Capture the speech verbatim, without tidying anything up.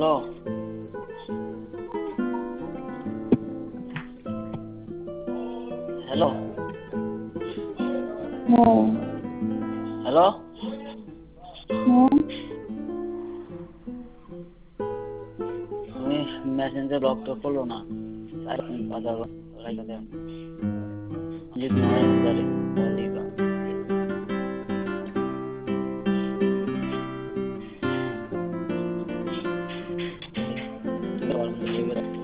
Hello. Hello. No. Hello. No. তুমি messenger lock তো করলো না আর কথা বলাইতে দেন যদি নয়